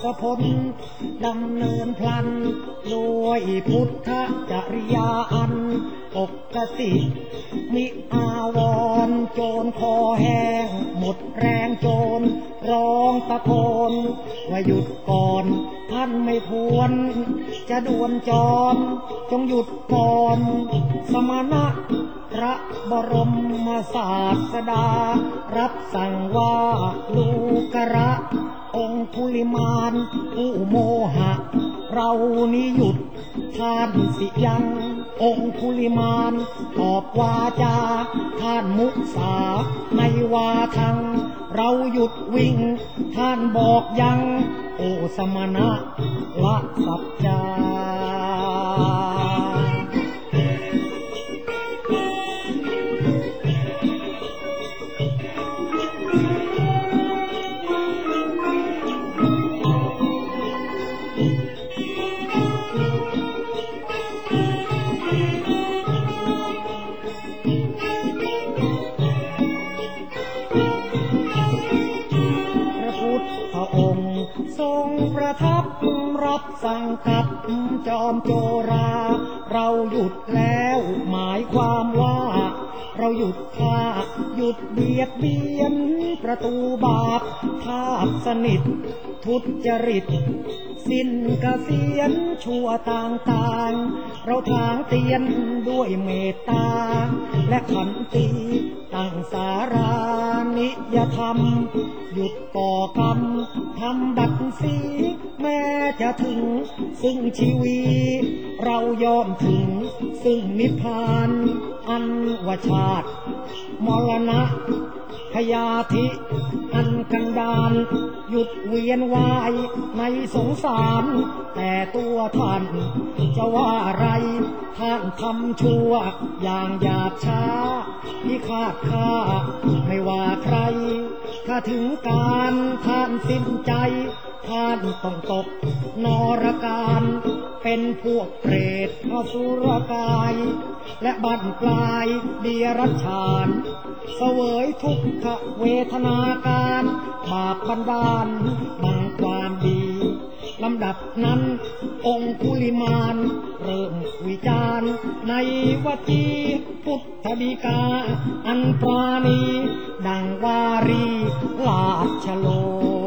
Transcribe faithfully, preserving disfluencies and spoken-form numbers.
ศพลดำเนินพลันโดยพุทธจริยาอันปกติมิอาวรณ์โจรคอแห้งหมดแรงโจรร้องตะโกนว่าหยุดก่อนท่านไม่ควรจะด่วนจอมจงหยุดก่อนสมณะพระบรมศาสดารับสั่งว่าลูกระองคุลิมานผู้โมหะเรานี้หยุดท่านสิยังองคุลิมานตอบวาจาท่านมุสาในวาทังเราหยุดวิ่งท่านบอกยังโอสมณะละสัจจาทรงประทับรับสั่งกับจอมโจราเราหยุดแล้วหมายความว่าเราหยุดฆ่าหยุดเบียดเบียนประตูบาปทาบสนิททุจริตสิ้นเกษียณชั่วต่างๆเราทางเตียนด้วยเมตตาและขันติตั้งสารานิยธรรมหยุดก่อกรรมทำบัตรสีแม้จะถึงซึ่งชีวีเรายอมถึงซึ่งนิพพานอันวชาติมรณะพยาธิอันกันดานหยุดเวียนวายในสงสารแต่ตัวท่านจะว่าอะไรท่านทำชั่วอย่างหยาบช้าพิฆาตฆ่าไม่ว่าใครถ้าถึงการท่านสิ้นใจท่านต้องตกนรกานเป็นพวกเปรตอสุรกายและบั้นปลายเดียรัจฉานเสวยทุกขเวทนาการบาปบันดาลบังความดีลำดับนั้นองคุลิมานเริ่มวิจารณ์ในวจีพุทธดีกาอันปราณีดังวารีลาชโล